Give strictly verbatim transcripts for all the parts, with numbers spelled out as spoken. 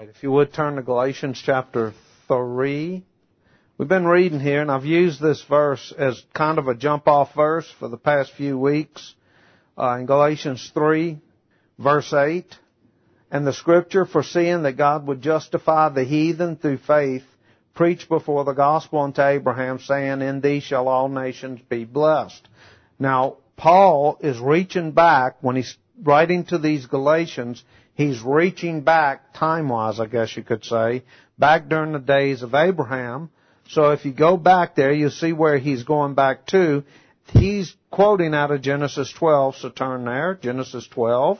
If you would turn to Galatians chapter three. We've been reading here, and I've used this verse as kind of a jump-off verse for the past few weeks. Uh, in Galatians three, verse eight, and the scripture, foreseeing that God would justify the heathen through faith, preached before the gospel unto Abraham, saying, in thee shall all nations be blessed. Now, Paul is reaching back, when he's writing to these Galatians, he's reaching back time-wise, I guess you could say, back during the days of Abraham. So if you go back there, you'll see where he's going back to. He's quoting out of Genesis twelve, so turn there, Genesis twelve.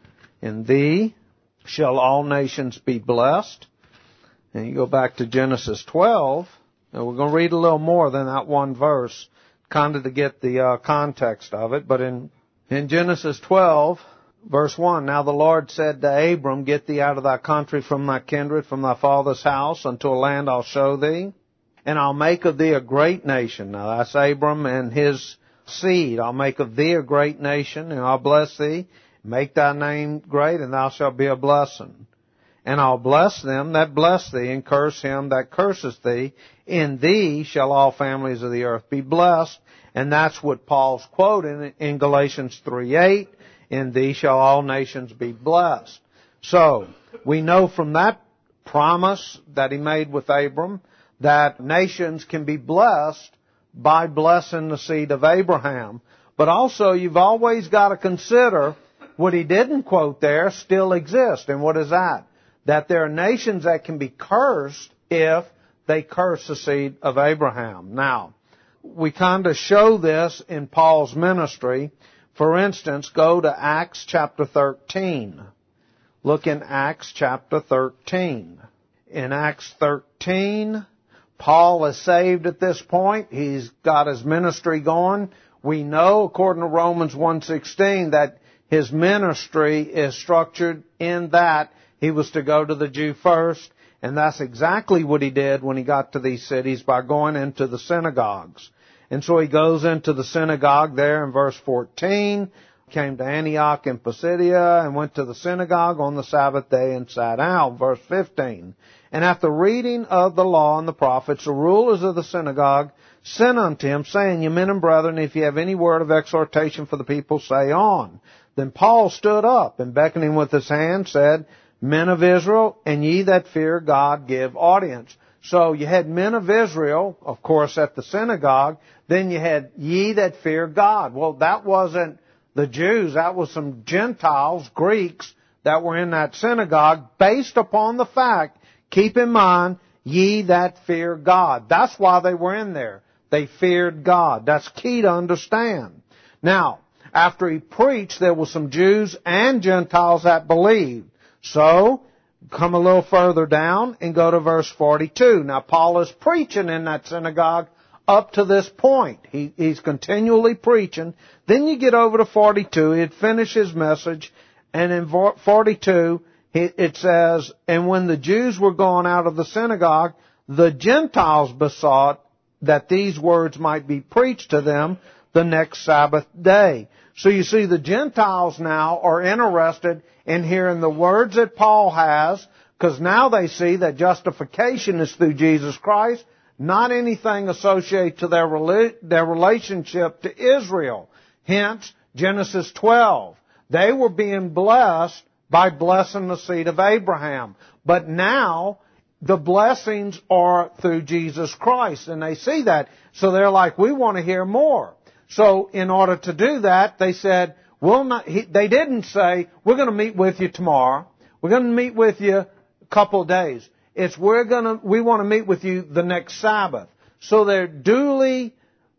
In thee shall all nations be blessed. And you go back to Genesis twelve, and we're going to read a little more than that one verse, kind of to get the uh, context of it. But in, in Genesis twelve, verse one, now the Lord said to Abram, get thee out of thy country, from thy kindred, from thy father's house, unto a land I'll show thee. And I'll make of thee a great nation. Now that's Abram and his seed. I'll make of thee a great nation, and I'll bless thee. Make thy name great, and thou shalt be a blessing. And I'll bless them that bless thee, and curse him that curseth thee. In thee shall all families of the earth be blessed. And that's what Paul's quoting in Galatians three eight. In thee shall all nations be blessed. So, we know from that promise that he made with Abram that nations can be blessed by blessing the seed of Abraham. But also, you've always got to consider what he didn't quote there still exists. And what is that? That there are nations that can be cursed if they curse the seed of Abraham. Now, we kind of show this in Paul's ministry. For instance, go to Acts chapter thirteen. Look in Acts chapter thirteen. In Acts thirteen, Paul is saved at this point. He's got his ministry going. We know, according to Romans one sixteen, that his ministry is structured in that he was to go to the Jew first, and that's exactly what he did when he got to these cities, by going into the synagogues. And so he goes into the synagogue there in verse fourteen, came to Antioch in Pisidia, and went to the synagogue on the Sabbath day and sat down. Verse fifteen, and after reading of the law and the prophets, the rulers of the synagogue sent unto him, saying, ye men and brethren, if ye have any word of exhortation for the people, say on. Then Paul stood up, and beckoning with his hand, said, men of Israel, and ye that fear God, give audience. So you had men of Israel, of course, at the synagogue. Then you had ye that fear God. Well, that wasn't the Jews. That was some Gentiles, Greeks, that were in that synagogue, based upon the fact, keep in mind, ye that fear God. That's why they were in there. They feared God. That's key to understand. Now, after he preached, there were some Jews and Gentiles that believed. So, come a little further down and go to verse forty-two. Now, Paul is preaching in that synagogue up to this point. He, he's continually preaching. Then you get over to forty-two. He had finished his message. And in forty-two, it says, and when the Jews were gone out of the synagogue, the Gentiles besought that these words might be preached to them the next Sabbath day. So you see, the Gentiles now are interested in hearing the words that Paul has, because now they see that justification is through Jesus Christ, not anything associated to their their relationship to Israel. Hence, Genesis twelve. They were being blessed by blessing the seed of Abraham. But now, the blessings are through Jesus Christ, and they see that. So they're like, we want to hear more. So in order to do that, they said, we'll not, he, they didn't say, we're going to meet with you tomorrow. We're going to meet with you a couple of days. It's we're going to, we want to meet with you the next Sabbath. So they're duly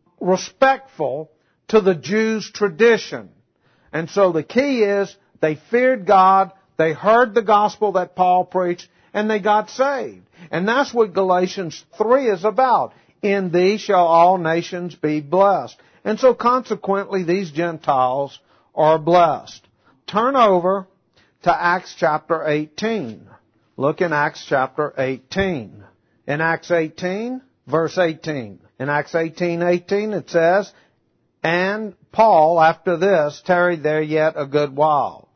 respectful to the Jews' tradition. And so the key is, they feared God, they heard the gospel that Paul preached, and they got saved. And that's what Galatians three is about. In thee shall all nations be blessed. And so consequently, these Gentiles are blessed. Turn over to Acts chapter eighteen. Look in Acts chapter eighteen. In Acts eighteen, verse eighteen. In Acts eighteen eighteen it says, and Paul, after this, tarried there yet a good while.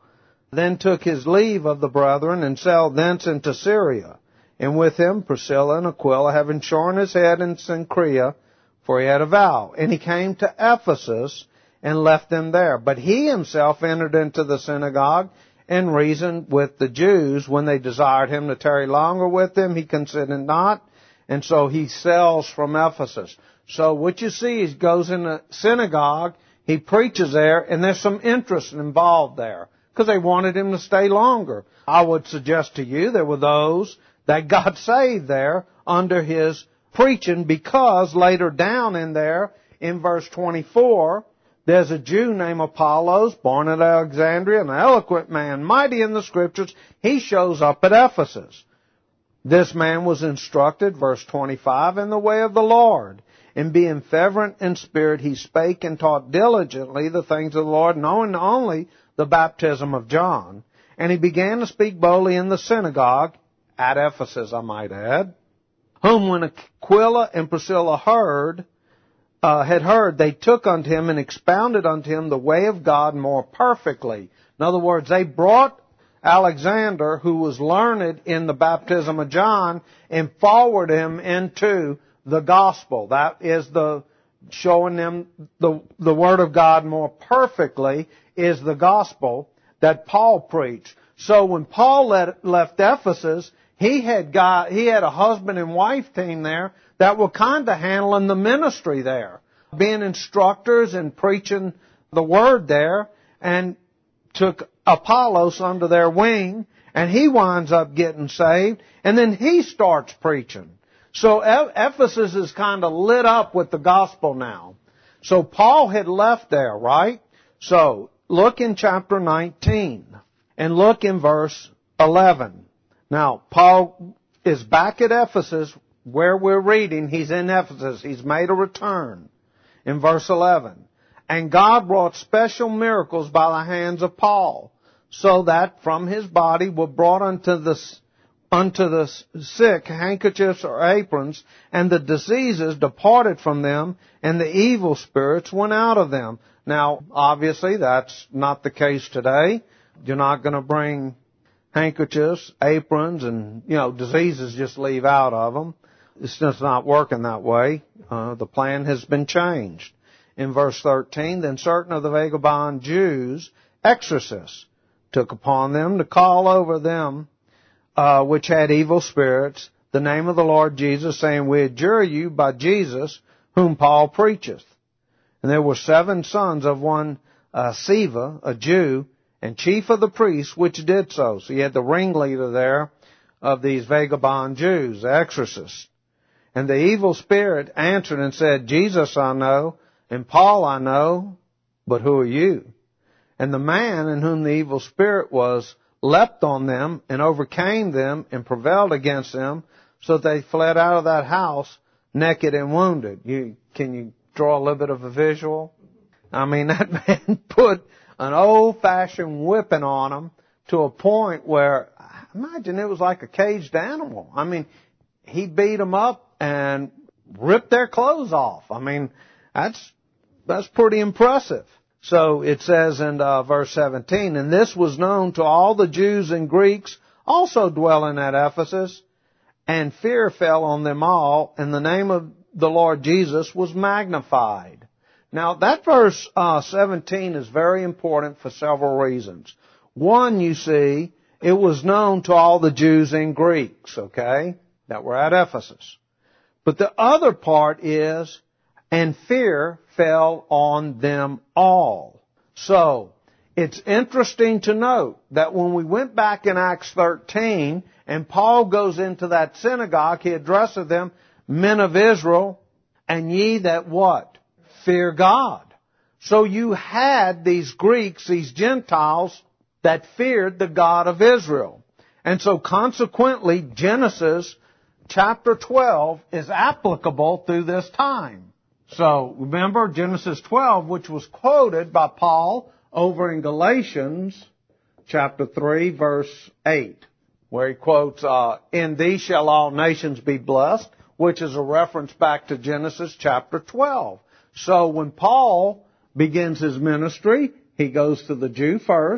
then took his leave of the brethren, and sailed thence into Syria. And with him Priscilla and Aquila, having shorn his head in Cenchrea, for he had a vow. And he came to Ephesus, and left them there. But he himself entered into the synagogue, and reasoned with the Jews. When they desired him to tarry longer with them, he consented not. And so he sails from Ephesus. So what you see is he goes in the synagogue, he preaches there, and there's some interest involved there, because they wanted him to stay longer. I would suggest to you there were those that got saved there under his preaching, because later down in there, in verse twenty-four, there's a Jew named Apollos, born at Alexandria, an eloquent man, mighty in the Scriptures. He shows up at Ephesus. This man was instructed, verse twenty-five, in the way of the Lord. And being fervent in spirit, he spake and taught diligently the things of the Lord, knowing only the baptism of John. And he began to speak boldly in the synagogue, at Ephesus, I might add, whom when Aquila and Priscilla heard, uh, had heard, they took unto him and expounded unto him the way of God more perfectly. In other words, they brought Alexander, who was learned in the baptism of John, and forwarded him into the gospel. That is the showing them the, the word of God more perfectly is the gospel that Paul preached. So when Paul let, left Ephesus, he had got, he had a husband and wife team there that were kind of handling the ministry there, being instructors and preaching the word there, and took Apollos under their wing, and he winds up getting saved, and then he starts preaching. So Ephesus is kind of lit up with the gospel now. So Paul had left there, right? So look in chapter nineteen, and look in verse eleven. Now, Paul is back at Ephesus, where we're reading. He's in Ephesus. He's made a return. In verse eleven. And God wrought special miracles by the hands of Paul, so that from his body were brought unto the, unto the sick handkerchiefs or aprons, and the diseases departed from them, and the evil spirits went out of them. Now, obviously, that's not the case today. You're not going to bring handkerchiefs, aprons, and, you know, diseases just leave out of them. It's just not working that way. Uh, the plan has been changed. In verse thirteen, then certain of the vagabond Jews, exorcists, took upon them to call over them uh, which had evil spirits the name of the Lord Jesus, saying, we adjure you by Jesus, whom Paul preacheth. And there were seven sons of one uh, Sceva, a Jew, and chief of the priests, which did so. So you had the ringleader there of these vagabond Jews, the exorcists. And the evil spirit answered and said, Jesus I know, and Paul I know, but who are you? And the man in whom the evil spirit was leapt on them and overcame them and prevailed against them, so that they fled out of that house naked and wounded. You, can you draw a little bit of a visual? I mean, that man put an old-fashioned whipping on them to a point where, imagine it was like a caged animal. I mean, he beat them up and ripped their clothes off. I mean, that's that's pretty impressive. So it says in uh, verse seventeen, and this was known to all the Jews and Greeks also dwelling at Ephesus, and fear fell on them all, and the name of the Lord Jesus was magnified. Now, that verse uh, seventeen is very important for several reasons. One, you see, it was known to all the Jews and Greeks, okay, that were at Ephesus. But the other part is, and fear fell on them all. So, it's interesting to note that when we went back in Acts thirteen, and Paul goes into that synagogue, he addresses them, men of Israel, and ye that what? Fear God. So you had these Greeks, these Gentiles, that feared the God of Israel. And so consequently, Genesis chapter twelve is applicable through this time. So remember Genesis twelve, which was quoted by Paul over in Galatians chapter three, verse eight, where he quotes, uh, in thee shall all nations be blessed, which is a reference back to Genesis chapter twelve. So when Paul begins his ministry, he goes to the Jew first,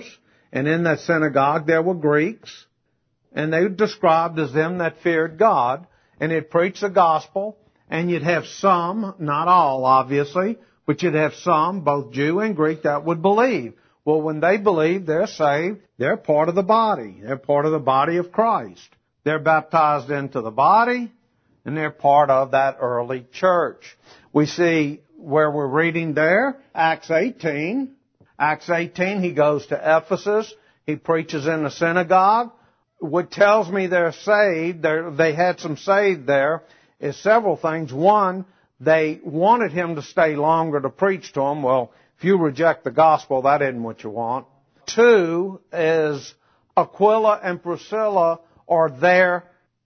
And in that synagogue there were Greeks, and they were described as them that feared God, and he'd preach the gospel, and you'd have some, not all obviously, but you'd have some, both Jew and Greek, that would believe. Well, when they believe, they're saved. They're part of the body. They're part of the body of Christ. They're baptized into the body, and they're part of that early church. We see where we're reading there, Acts eighteen. Acts eighteen, he goes to Ephesus. He preaches in the synagogue. What tells me they're saved, they're, they had some saved there, is several things. One, they wanted him to stay longer to preach to them. Well, if you reject the gospel, that isn't what you want. Two is Aquila and Priscilla are there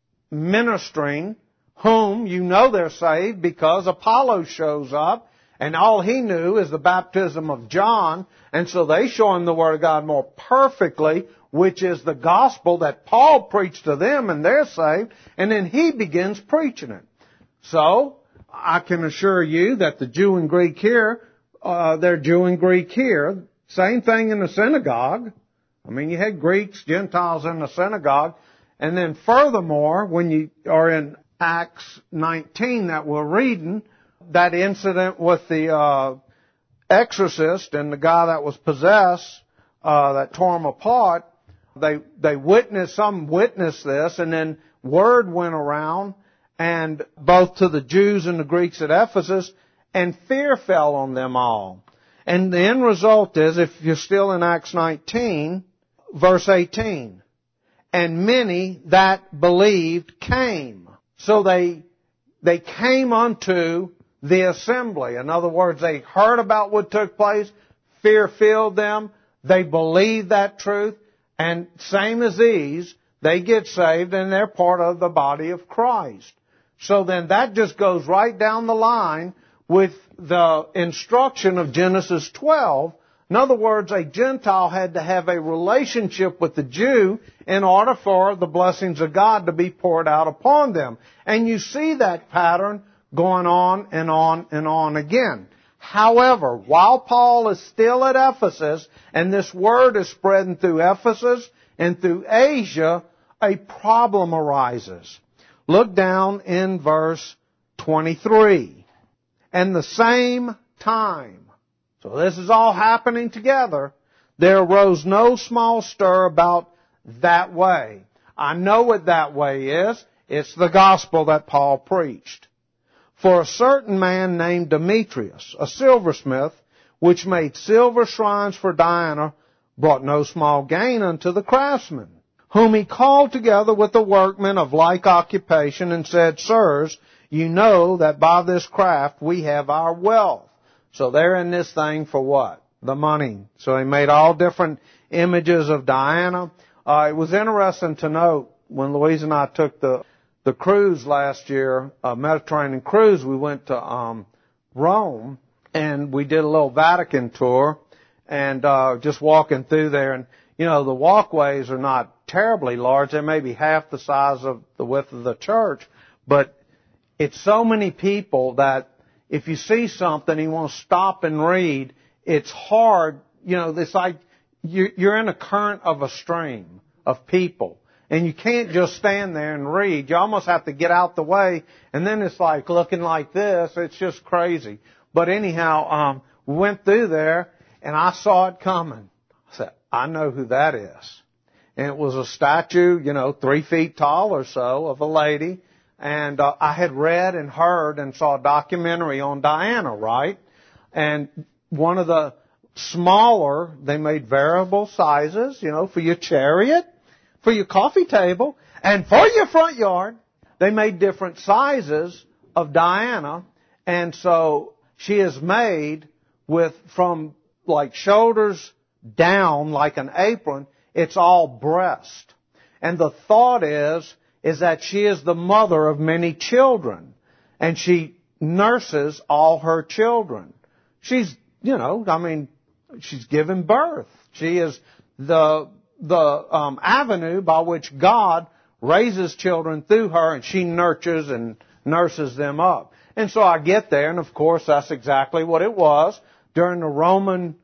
ministering, whom you know they're saved because Apollos shows up, and all he knew is the baptism of John, and so they show him the Word of God more perfectly, which is the gospel that Paul preached to them, and they're saved, and then he begins preaching it. So, I can assure you that the Jew and Greek here, uh, they're Jew and Greek here. Same thing in the synagogue. I mean, you had Greeks, Gentiles in the synagogue. And then furthermore, when you are in Acts nineteen that we're reading, that incident with the uh, exorcist and the guy that was possessed, uh, that tore him apart, they they witnessed, some witnessed this, and then word went around, and both to the Jews and the Greeks at Ephesus, and fear fell on them all. And the end result is, if you're still in Acts nineteen, verse eighteen, and many that believed came. So they, they came unto the assembly. In other words, they heard about what took place, fear filled them, they believed that truth, and same as these, they get saved and they're part of the body of Christ. So then that just goes right down the line with the instruction of Genesis twelve. In other words, a Gentile had to have a relationship with the Jew in order for the blessings of God to be poured out upon them. And you see that pattern going on and on and on again. However, while Paul is still at Ephesus, and this word is spreading through Ephesus and through Asia, a problem arises. Look down in verse twenty-three. And the same time, so this is all happening together, there arose no small stir about that way. I know what that way is. It's the gospel that Paul preached. For a certain man named Demetrius, a silversmith, which made silver shrines for Diana, brought no small gain unto the craftsmen, whom he called together with the workmen of like occupation, and said, Sirs, you know that by this craft we have our wealth. So they're in this thing for what? The money. So he made all different images of Diana. Uh, it was interesting to note when Louise and I took the the cruise last year, a Mediterranean cruise, we went to um, Rome, and we did a little Vatican tour, and uh, just walking through there, and you know the walkways are not terribly large; they're maybe half the size of the width of the church, but it's so many people that if you see something and you want to stop and read, it's hard. You know, it's like you're in a current of a stream of people. And you can't just stand there and read. You almost have to get out the way. And then it's like looking like this. It's just crazy. But anyhow, um, we went through there and I saw it coming. I said, I know who that is. And it was a statue, you know, three feet tall or so of a lady. And uh, I had read and heard and saw a documentary on Diana, right? And one of the smaller, they made variable sizes, you know, for your chariot, for your coffee table, and for your front yard. They made different sizes of Diana, and so she is made with, from like shoulders down like an apron, it's all breast. And the thought is, is that she is the mother of many children, and she nurses all her children. She's, you know, I mean, she's given birth. She is the the um, avenue by which God raises children through her, and she nurtures and nurses them up. And so I get there, and of course that's exactly what it was. During the Roman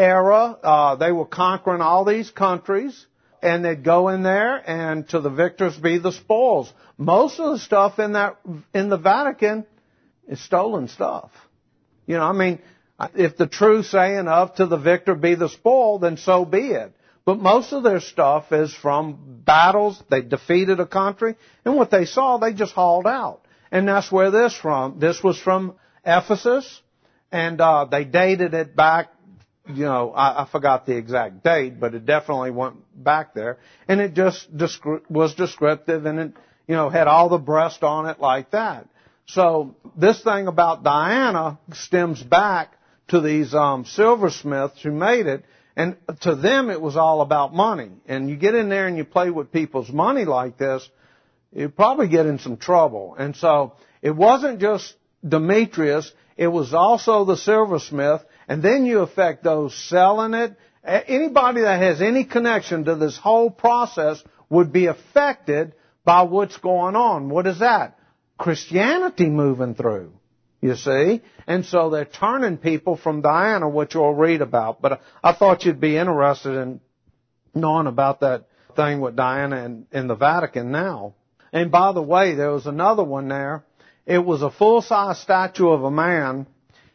era, uh, they were conquering all these countries, and they'd go in there, and to the victors be the spoils. Most of the stuff in that in the Vatican is stolen stuff. You know, I mean, if the true saying of to the victor be the spoil, then so be it. But most of their stuff is from battles. They defeated a country, and what they saw, they just hauled out. And that's where this from. This was from Ephesus, and uh, they dated it back. You know, I, I forgot the exact date, but it definitely went back there. And it just descri- was descriptive, and it, you know, had all the breast on it like that. So this thing about Diana stems back to these um, silversmiths who made it, and to them it was all about money. And you get in there and you play with people's money like this, you probably get in some trouble. And so it wasn't just Demetrius, it was also the silversmith. And then you affect those selling it. Anybody that has any connection to this whole process would be affected by what's going on. What is that? Christianity moving through, you see. And so they're turning people from Diana, which you'll read about. But I thought you'd be interested in knowing about that thing with Diana in, in the Vatican now. And by the way, there was another one there. It was a full-size statue of a man,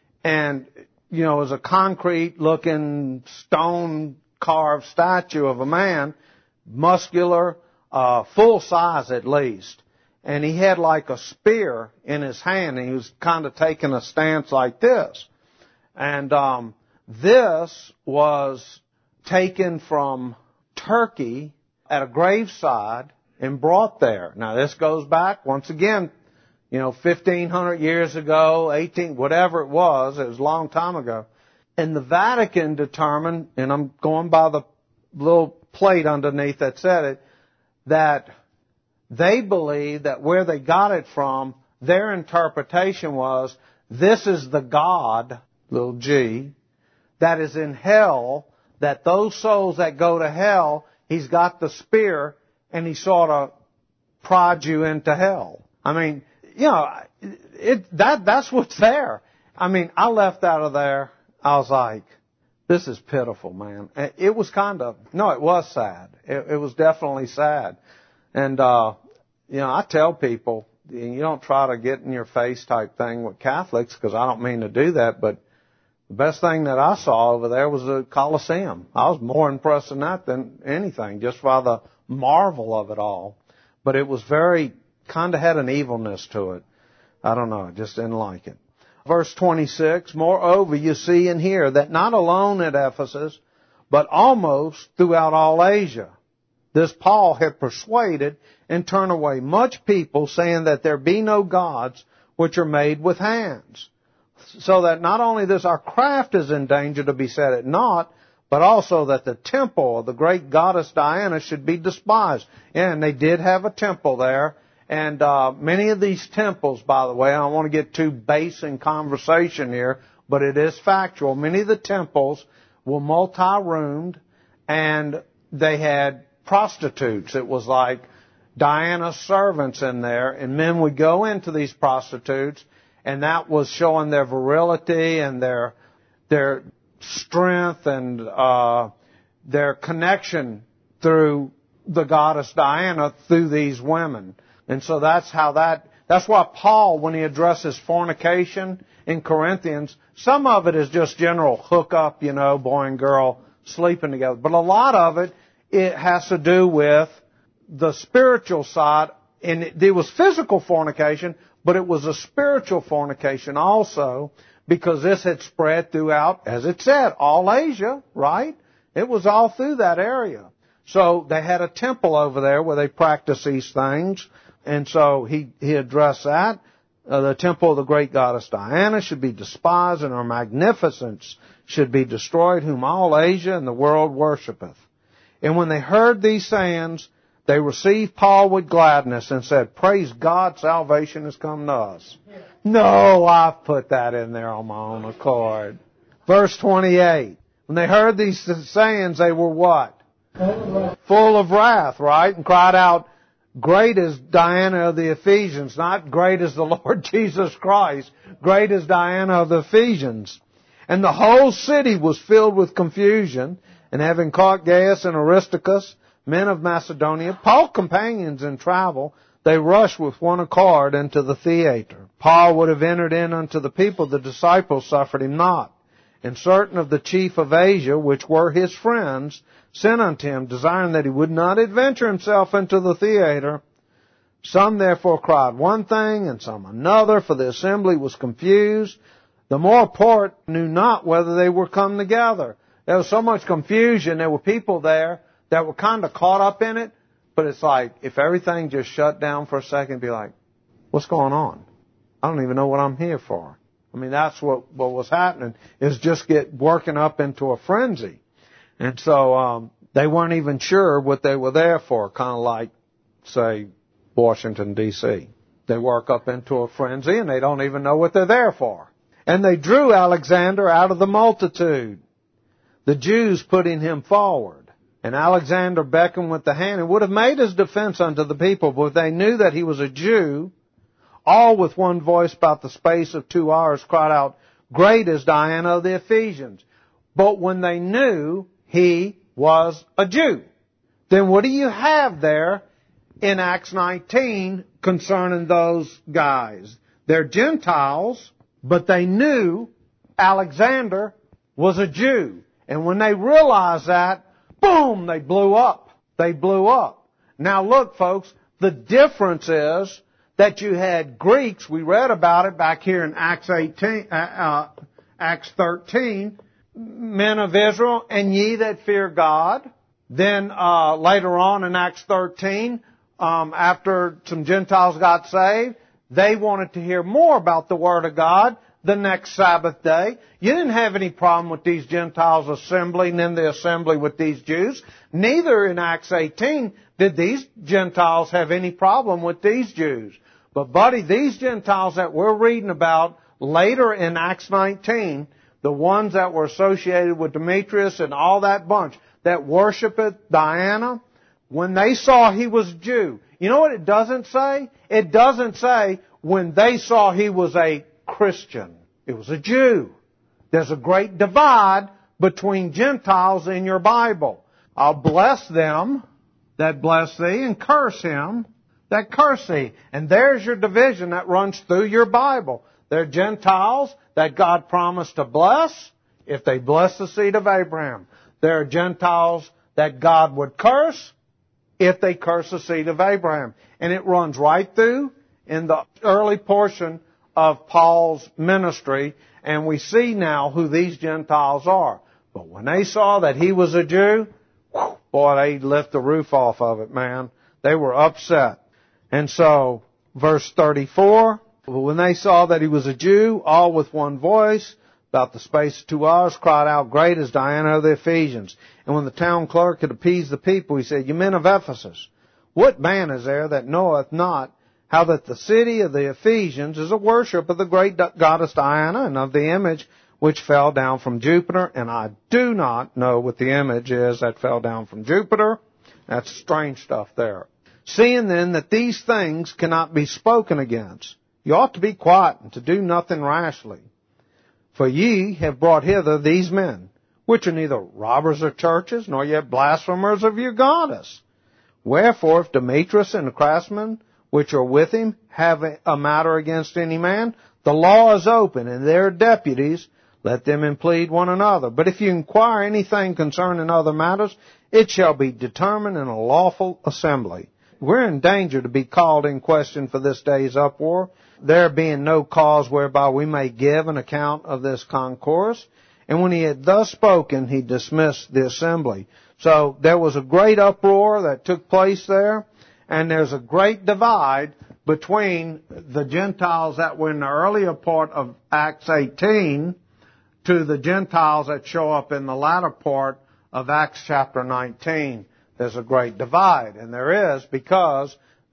and you know, it was a concrete-looking, stone-carved statue of a man, muscular, uh, full size at least. And he had like a spear in his hand, and he was kind of taking a stance like this. And um, this was taken from Turkey at a graveside and brought there. Now, this goes back, once again, you know, fifteen hundred years ago, eighteen, whatever it was, it was a long time ago. And the Vatican determined, and I'm going by the little plate underneath that said it, that they believe that where they got it from, their interpretation was, this is the God, little g, that is in hell, that those souls that go to hell, he's got the spear, and he sort of prod you into hell. I mean, you know, it, that, that's what's there. I mean, I left out of there, I was like, this is pitiful, man. It was kind of, no, it was sad. It, it was definitely sad. And, uh, you know, I tell people, you don't try to get in your face type thing with Catholics, because I don't mean to do that, but the best thing that I saw over there was the Colosseum. I was more impressed in that than anything, just by the marvel of it all. But it was very, kind of had an evilness to it. I don't know, I just didn't like it. Verse twenty-six, moreover, you see and hear that not alone at Ephesus, but almost throughout all Asia, this Paul had persuaded and turned away much people, saying that there be no gods which are made with hands. So that not only this, our craft is in danger to be set at naught, but also that the temple of the great goddess Diana should be despised. And they did have a temple there. And uh, many of these temples, by the way, I don't want to get too base in conversation here, but it is factual. Many of the temples were multi-roomed, and they had prostitutes. It was like Diana's servants in there, and men would go into these prostitutes, and that was showing their virility and their their strength and uh, their connection through the goddess Diana through these women. And so that's how that, that's why Paul, when he addresses fornication in Corinthians, some of it is just general hookup, you know, boy and girl sleeping together. But a lot of it, it has to do with the spiritual side. And it, it was physical fornication, but it was a spiritual fornication also, because this had spread throughout, as it said, all Asia, right? It was all through that area. So they had a temple over there where they practiced these things. And so he, he addressed that. Uh, the temple of the great goddess Diana should be despised, and her magnificence should be destroyed, whom all Asia and the world worshipeth. And when they heard these sayings, they received Paul with gladness and said, praise God, salvation has come to us. Yeah. No, I've put that in there on my own accord. Verse twenty-eight. When they heard these sayings, they were what? Full of wrath, right? And cried out, great is Diana of the Ephesians, not great is the Lord Jesus Christ. Great is Diana of the Ephesians. And the whole city was filled with confusion. And having caught Gaius and Aristarchus, men of Macedonia, Paul's companions in travel, they rushed with one accord into the theater. Paul would have entered in unto the people. The disciples suffered him not. And certain of the chief of Asia, which were his friends, sent unto him, desiring that he would not adventure himself into the theater. Some therefore cried one thing, and some another, for the assembly was confused. The more part knew not whether they were come together. There was so much confusion. There were people there that were kind of caught up in it. But it's like, if everything just shut down for a second, be like, what's going on? I don't even know what I'm here for. I mean, that's what, what was happening, is just get working up into a frenzy. And so um, they weren't even sure what they were there for, kind of like, say, Washington, D C They work up into a frenzy, and they don't even know what they're there for. And they drew Alexander out of the multitude, the Jews putting him forward. And Alexander beckoned with the hand and would have made his defense unto the people, but they knew that he was a Jew. All with one voice about the space of two hours cried out, Great is Diana of the Ephesians. But when they knew he was a Jew, then what do you have there in Acts nineteen concerning those guys? They're Gentiles, but they knew Alexander was a Jew. And when they realized that, boom, they blew up. They blew up. Now look, folks, the difference is that you had Greeks. We read about it back here in Acts eighteen, uh, uh, Acts thirteen, men of Israel, and ye that fear God. Then uh, later on in Acts thirteen, um, after some Gentiles got saved, they wanted to hear more about the Word of God the next Sabbath day. You didn't have any problem with these Gentiles assembling in the assembly with these Jews. Neither in Acts eighteen did these Gentiles have any problem with these Jews. But, buddy, these Gentiles that we're reading about later in Acts nineteen, the ones that were associated with Demetrius and all that bunch that worshipeth Diana, when they saw he was a Jew, you know what it doesn't say? It doesn't say when they saw he was a Christian. It was a Jew. There's a great divide between Gentiles in your Bible. I'll bless them that bless thee and curse him that curse thee. And there's your division that runs through your Bible. They're Gentiles that God promised to bless if they bless the seed of Abraham. There are Gentiles that God would curse if they curse the seed of Abraham. And it runs right through in the early portion of Paul's ministry, and we see now who these Gentiles are. But when they saw that he was a Jew, whew, boy, they lift the roof off of it, man. They were upset. And so, verse thirty-four, when they saw that he was a Jew, all with one voice, about the space of two hours, cried out, Great is Diana of the Ephesians. And when the town clerk had appeased the people, he said, You men of Ephesus, what man is there that knoweth not how that the city of the Ephesians is a worship of the great goddess Diana and of the image which fell down from Jupiter? And I do not know what the image is that fell down from Jupiter. That's strange stuff there. Seeing then that these things cannot be spoken against, you ought to be quiet and to do nothing rashly. For ye have brought hither these men, which are neither robbers of churches, nor yet blasphemers of your goddess. Wherefore, if Demetrius and the craftsmen which are with him have a matter against any man, the law is open, and their deputies, let them implead one another. But if you inquire anything concerning other matters, it shall be determined in a lawful assembly. We're in danger to be called in question for this day's uproar, there being no cause whereby we may give an account of this concourse. And when he had thus spoken, he dismissed the assembly. So there was a great uproar that took place there. And there's a great divide between the Gentiles that were in the earlier part of Acts eighteen to the Gentiles that show up in the latter part of Acts chapter nineteen. There's a great divide, and there is, because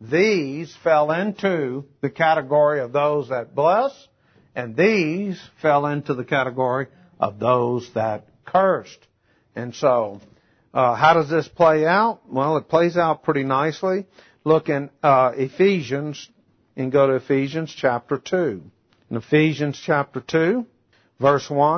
these fell into the category of those that bless, and these fell into the category of those that cursed. And so, Uh, how does this play out? Well, it plays out pretty nicely. Look in uh, Ephesians, and go to Ephesians chapter two. In Ephesians chapter two, verse one,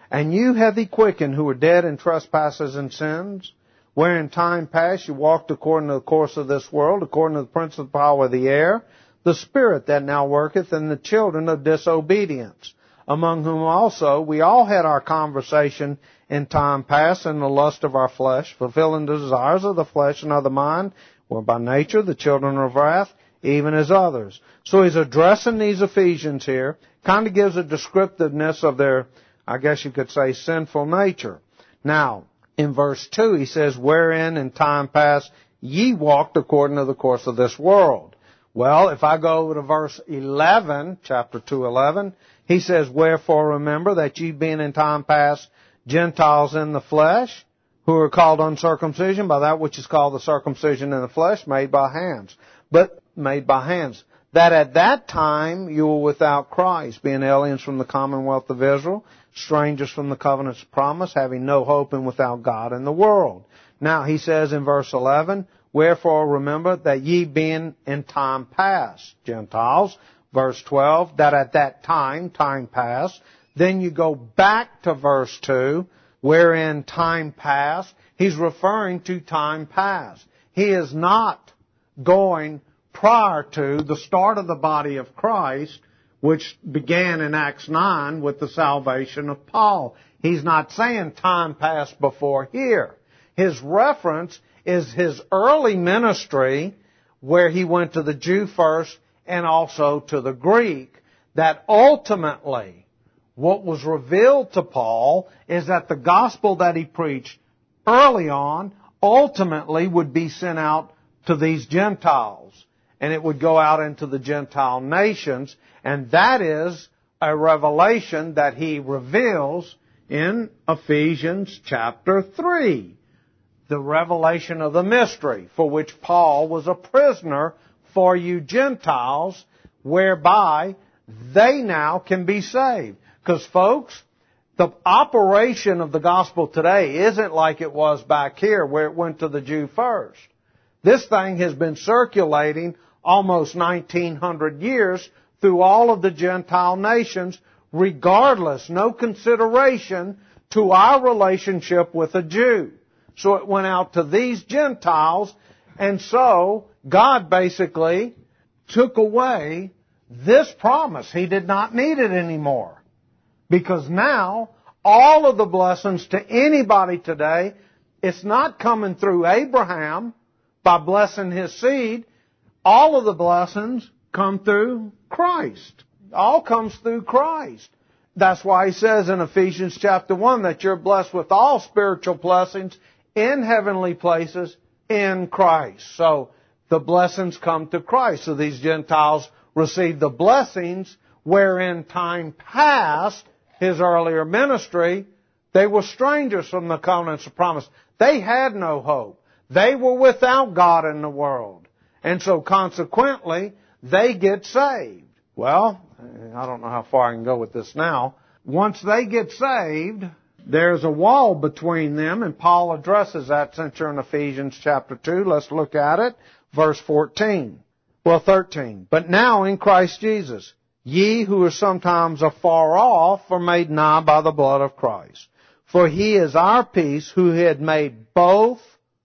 And you have He quickened who were dead in trespasses and sins, where in time past you walked according to the course of this world, according to the prince of the power of the air, the spirit that now worketh in the children of disobedience, among whom also we all had our conversation in time past in the lust of our flesh, fulfilling the desires of the flesh and of the mind, were by nature the children of wrath, even as others. So he's addressing these Ephesians here, kind of gives a descriptiveness of their, I guess you could say, sinful nature. Now, in verse two, he says, wherein in time past ye walked according to the course of this world. Well, if I go over to verse eleven, chapter two, eleven, he says, wherefore remember that ye being in time past Gentiles in the flesh, who are called uncircumcision by that which is called the circumcision in the flesh, made by hands. But made by hands. That at that time you were without Christ, being aliens from the commonwealth of Israel, strangers from the covenants of promise, having no hope and without God in the world. Now he says in verse eleven, wherefore remember that ye being in time past Gentiles. Verse twelve, that at that time, time past. Then you go back to verse two, wherein time past, he's referring to time past. He is not going prior to the start of the body of Christ, which began in Acts nine with the salvation of Paul. He's not saying time past before here. His reference is his early ministry, where he went to the Jew first and also to the Greek, that ultimately what was revealed to Paul is that the gospel that he preached early on ultimately would be sent out to these Gentiles. And it would go out into the Gentile nations. And that is a revelation that he reveals in Ephesians chapter three. The revelation of the mystery, for which Paul was a prisoner for you Gentiles, whereby they now can be saved. Because, folks, the operation of the gospel today isn't like it was back here where it went to the Jew first. This thing has been circulating almost nineteen hundred years through all of the Gentile nations, regardless, no consideration to our relationship with a Jew. So it went out to these Gentiles, and so God basically took away this promise. He did not need it anymore. Because now, all of the blessings to anybody today, it's not coming through Abraham by blessing his seed. All of the blessings come through Christ. All comes through Christ. That's why he says in Ephesians chapter one that you're blessed with all spiritual blessings in heavenly places in Christ. So the blessings come to Christ. So these Gentiles receive the blessings wherein time past, his earlier ministry, they were strangers from the covenants of promise. They had no hope. They were without God in the world. And so consequently, they get saved. Well, I don't know how far I can go with this now. Once they get saved, there's a wall between them, and Paul addresses that since you're in Ephesians chapter two. Let's look at it. Verse fourteen. Well, thirteen. But now in Christ Jesus, ye who are sometimes afar off are made nigh by the blood of Christ. For he is our peace, who had made both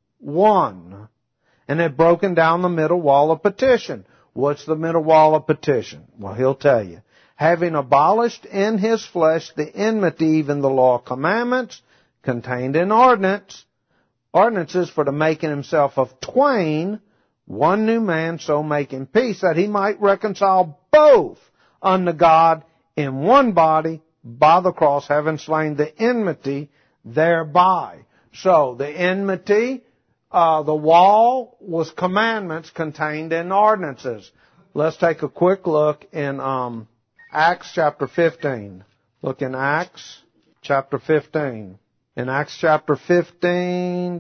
one, and had broken down the middle wall of partition. What's the middle wall of partition? Well, he'll tell you. Having abolished in his flesh the enmity, even the law of commandments, contained in ordinance, ordinances for the making himself of twain, one new man, so making peace, that he might reconcile both unto God in one body by the cross, having slain the enmity thereby. So the enmity, uh, the wall was commandments contained in ordinances. Let's take a quick look in um, Acts chapter fifteen. Look in Acts chapter fifteen. In Acts chapter fifteen,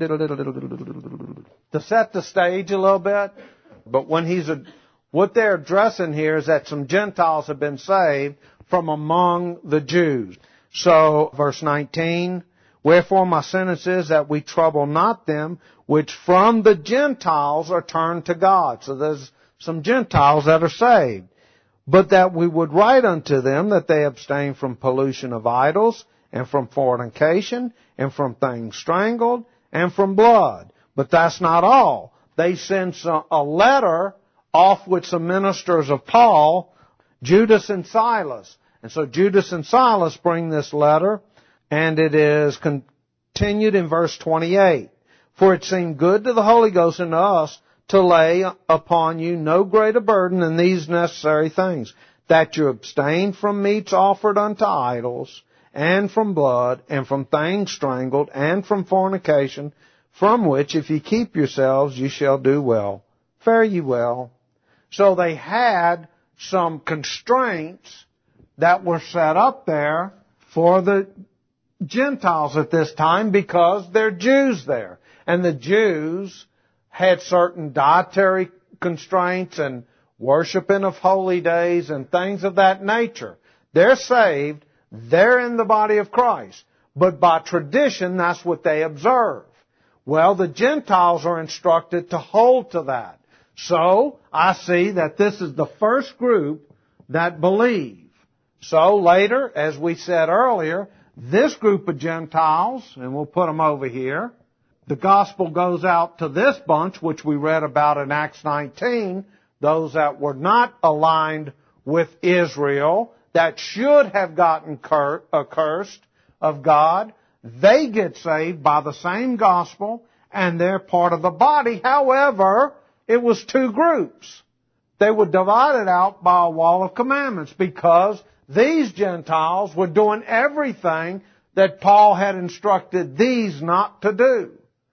to set the stage a little bit, but when he's a, what they're addressing here is that some Gentiles have been saved from among the Jews. So, verse nineteen, wherefore my sentence is that we trouble not them which from the Gentiles are turned to God. So there's some Gentiles that are saved. But that we would write unto them that they abstain from pollution of idols, and from fornication, and from things strangled, and from blood. But that's not all. They send a letter off with some ministers of Paul, Judas and Silas. And so Judas and Silas bring this letter, and it is continued in verse twenty-eight. For it seemed good to the Holy Ghost and to us to lay upon you no greater burden than these necessary things, that you abstain from meats offered unto idols, and from blood, and from things strangled, and from fornication, from which, if ye keep yourselves, ye shall do well. Fare ye well. So they had some constraints that were set up there for the Gentiles at this time because they're Jews there. And the Jews had certain dietary constraints and worshiping of holy days and things of that nature. They're saved. They're in the body of Christ. But by tradition, that's what they observe. Well, the Gentiles are instructed to hold to that. So, I see that this is the first group that believe. So, later, as we said earlier, this group of Gentiles, and we'll put them over here, the gospel goes out to this bunch, which we read about in Acts nineteen, those that were not aligned with Israel, that should have gotten cur- accursed of God. They get saved by the same gospel, and they're part of the body. However, it was two groups. They were divided out by a wall of commandments because these Gentiles were doing everything that Paul had instructed these not to do.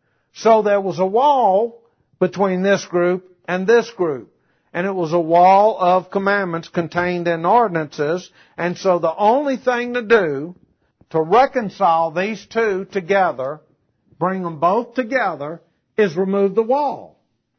So there was a wall between this group and this group. And it was a wall of commandments contained in ordinances. And so the only thing to do to reconcile these two together, bring them both together, is remove the wall.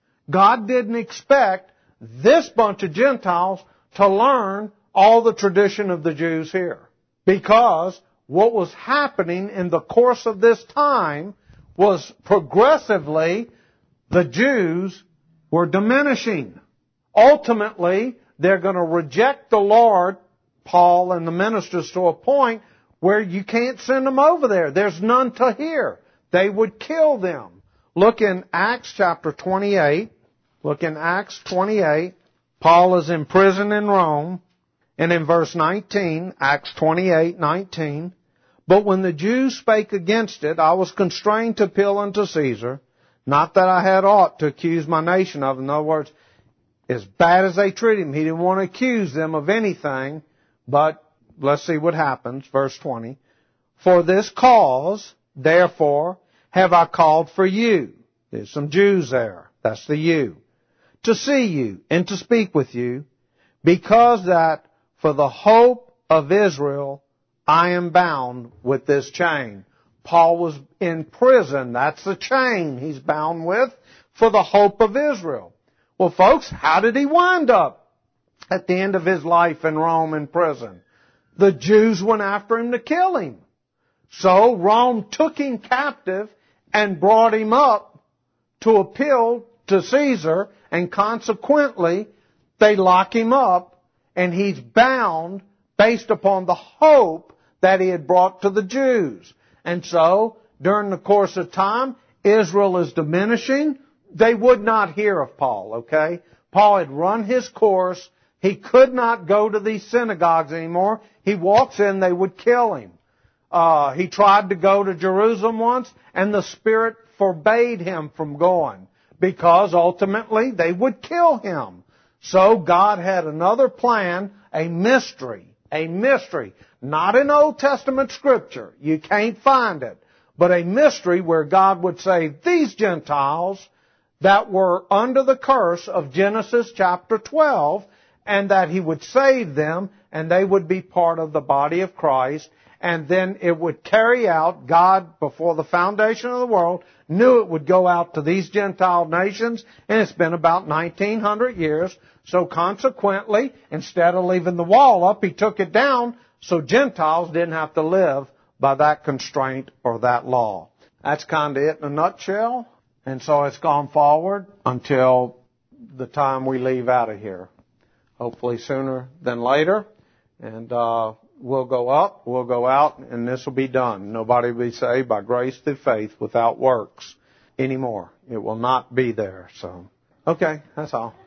God didn't expect this bunch of Gentiles to learn all the tradition of the Jews here. Because what was happening in the course of this time was progressively the Jews were diminishing. Ultimately, they're going to reject the Lord, Paul and the ministers, to a point where you can't send them over there. There's none to hear. They would kill them. Look in Acts chapter twenty-eight. Look in Acts twenty-eight. Paul is in prison in Rome. And in verse nineteen, Acts twenty-eight nineteen, but when the Jews spake against it, I was constrained to appeal unto Caesar, not that I had aught to accuse my nation of. In other words, as bad as they treated him, he didn't want to accuse them of anything, but let's see what happens. Verse twenty, for this cause, therefore, have I called for you. There's some Jews there. That's the you. To see you and to speak with you, because that for the hope of Israel, I am bound with this chain. Paul was in prison. That's the chain he's bound with for the hope of Israel. Well, folks, how did he wind up at the end of his life in Rome in prison? The Jews went after him to kill him. So Rome took him captive and brought him up to appeal to Caesar, and consequently, they lock him up, and he's bound based upon the hope that he had brought to the Jews. And so, during the course of time, Israel is diminishing. They would not hear of Paul, okay? Paul had run his course. He could not go to these synagogues anymore. He walks in, they would kill him. Uh, he tried to go to Jerusalem once, and the Spirit forbade him from going, because ultimately they would kill him. So God had another plan, a mystery, a mystery, not in Old Testament Scripture. You can't find it. But a mystery where God would save these Gentiles that were under the curse of Genesis chapter twelve, and that He would save them, and they would be part of the body of Christ, and then it would carry out, God, before the foundation of the world, knew it would go out to these Gentile nations, and it's been about nineteen hundred years. So consequently, instead of leaving the wall up, He took it down so Gentiles didn't have to live by that constraint or that law. That's kind of it in a nutshell. And so it's gone forward until the time we leave out of here. Hopefully sooner than later. And uh, will go up, we'll go out, and this will be done. Nobody will be saved by grace through faith without works anymore. It will not be there. So, okay, that's all.